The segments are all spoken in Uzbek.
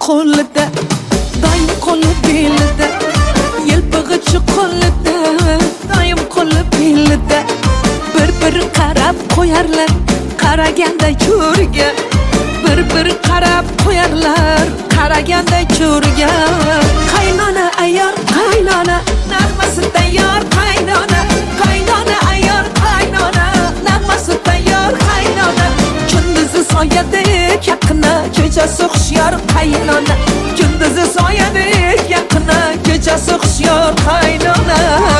qo'lida, doim qo'li belida, yelpig'ichi qo'lida, doim qo'li belida. Bir qarab qo'yarlar, qaraganda ko'rga. Bir qarab qo'yarlar, qaraganda ko'rga. Qaynona ayyor, qaynona, nag'masi tayyor, qaynona. Qaynona ayyor, qaynona, nag'masi tayyor, qaynona. Kunduzi soyadek yaqina, kechasi hushyor, qaynona. Kunduzi soyadek yaqina, kechasi hushyor, qaynona.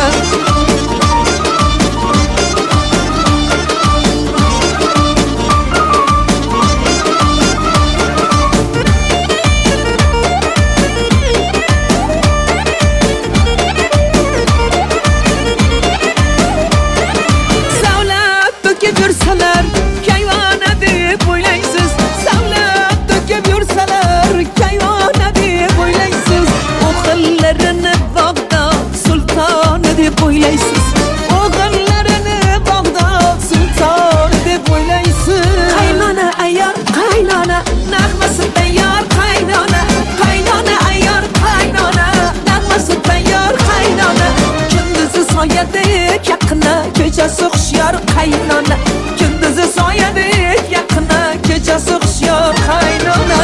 Yursalar, kayvona deb o'ylaysiz. Savlat to'kib yursalar, kayvona deb o'ylaysiz. O'g'illarini Bag'dod sultoni deb o'ylaysiz. O'g'illarini Bag'dod sultoni deb o'ylaysiz. Qaynona ayyor, qaynona, nag'masi tayyor, qaynona. Qaynona ayyor, qaynona, nag'masi tayyor, qaynona. Kunduzi soyadek yaqina, kechasi hushyor, qaynona. Kunduzi soyadek yaqina, kechasi hushyor, qaynona.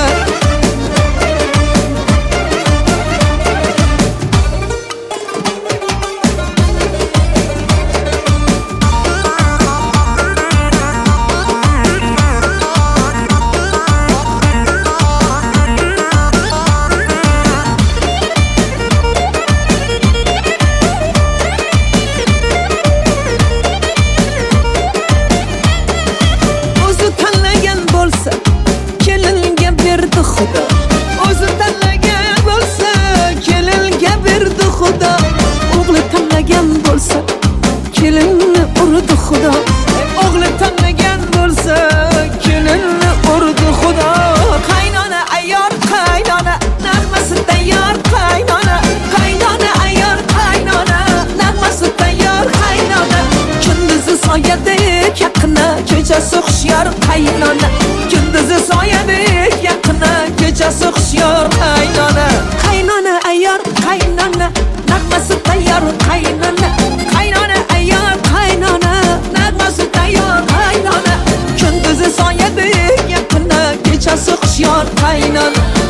Kelinga berdi Xudo. O'zi tanlagan bo'lsa, kelinga berdi Xudo. O'g'li tanlagan bo'lsa, kelinni urdi Xudo. O'g'li tanlagan bo'lsa, kelinni urdi Xudo. Qaynona ayyor, qaynona, nag'masi tayyor, qaynona. Qaynona ayyor, qaynona, nag'masi tayyor, qaynona. Kunduzi soyadek yaqina, kechasi hushyor, qaynona. Kunduzi soyadek yaqina, kechasi hushyor, qaynona. Qaynona ayyor, qaynona, nag'masi tayyor, qaynona. Qaynona ayyor, qaynona, nag'masi tayyor, qaynona. Kunduzi soyadek yaqina, kechasi hushyor, qaynona.